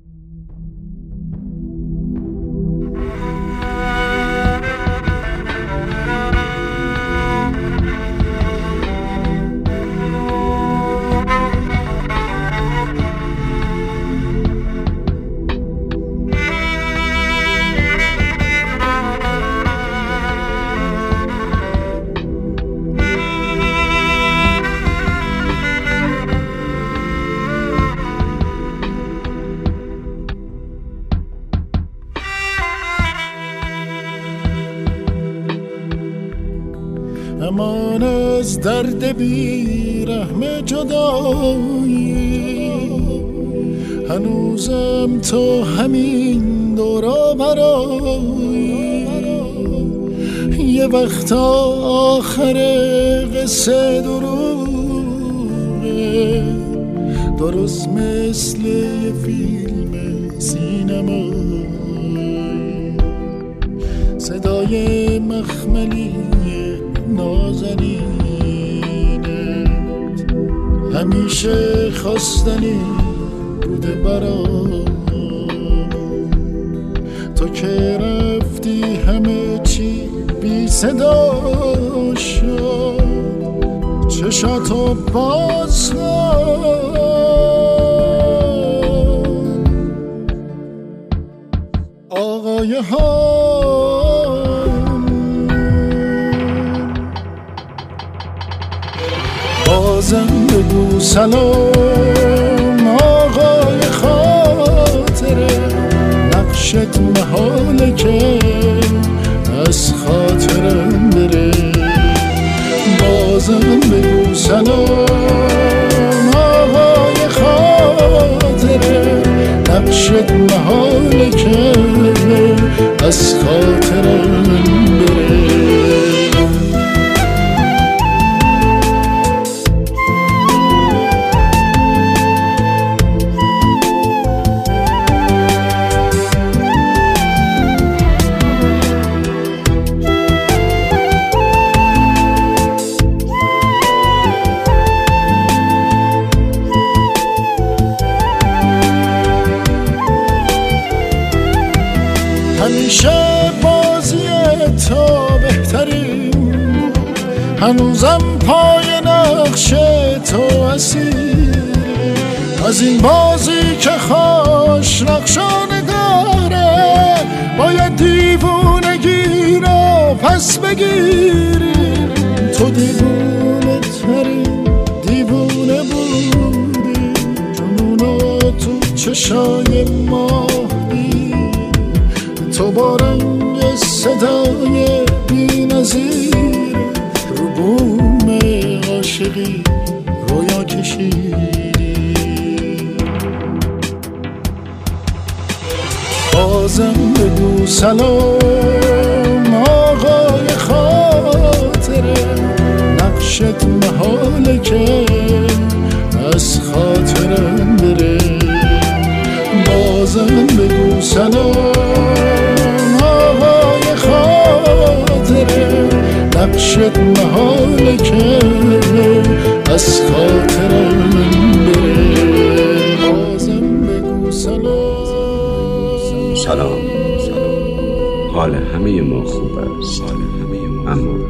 امان از درد بی رحم جدایی، هنوزم تو همین دورا برایی. یه وقت آخر قصه دروغه، درست مثل یه فیلم سینمایی. صدای مخملی نازنینت همیشه خواستنی بوده برام. تو که رفتی همه چی بی صدا شد، چشاتو باز کن. آقای ها بازم بگو سلام. آقای خاطره نقشت محاله که از خاطرم بره. بازم بگو سلام. آقای خاطره نقشت محاله که از خاطرم بره. همیشه بازی تو بهترین بود، هنوزم پای نقش تو اسیر. از این بازی که خوش نقشانه داره، باید دیوونگی رو پس بگیری. تو دیوونه ترین دیوونه بودی، جنونو تو چشای ما. تو با رنگ صدای بی نظیر رو بوم عاشقی رویا کشیدی. بازم بگو سلام. آقای خاطره نقشت محاله که از خاطرم بره. بازم بگو سلام. نقشت محاله که از خاطرم بره. بازم بگو سلام. سلام. حال همه ما خوب است، اما